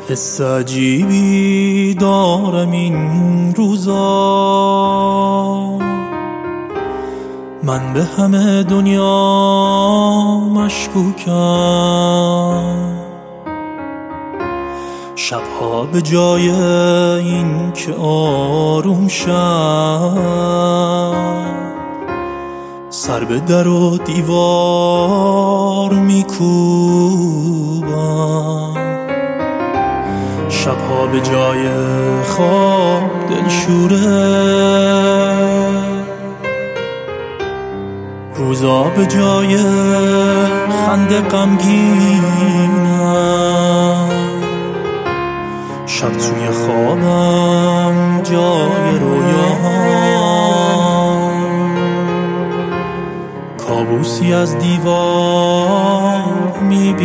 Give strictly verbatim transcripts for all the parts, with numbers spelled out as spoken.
حس عجیبی دارم این روزا، من به همه دنیا مشکوکم. شبها به جای این که آروم شم، سر به در و دیوار میکوبم. شبها به جای خواب دلشوره، روزا به جای خنده غمگینم. شب توی خوابم جای رویاام، کابوسی از دیوار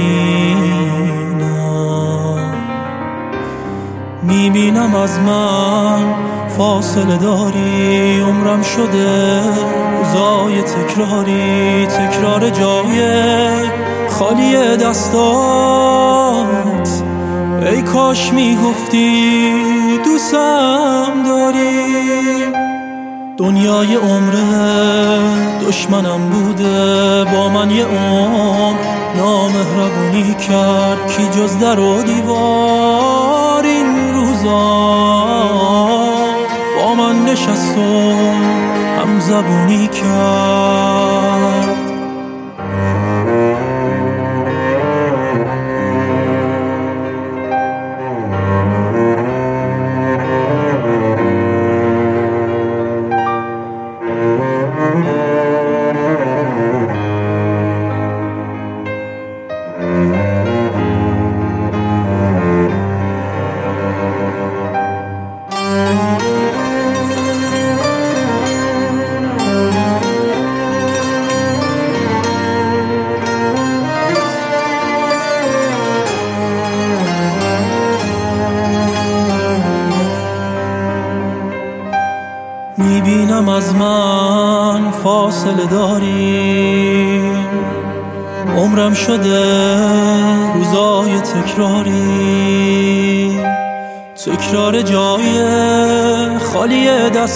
میبینم. میبینم از من فاصله داری، عمرم شده روزای تکراری. تکرار جای خالی دستات، ای کاش میگفتی دوستم داری. دنیای عمره دشمنم بوده، با من یه عمر نامهربونی کرد. کی جز در و دیوار این روزا با من نشست و هم زبونی کرد. میبینم از من فاصله داری، عمرم شده روزای تکراری. تکرار جای خالی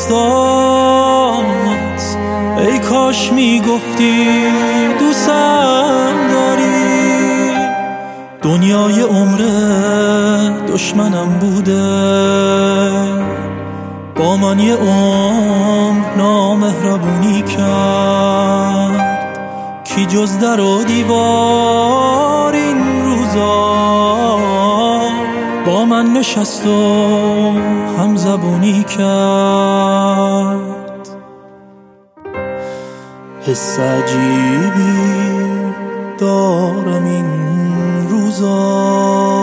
دستات، ای کاش میگفتی دوستم داری. دنیای عمره دشمنم بوده، با من یه عمر نامهربونی کرد. کی جز در و دیوار این روزا با من نشست و هم زبونی کرد. حس عجیبی دارم این روزا،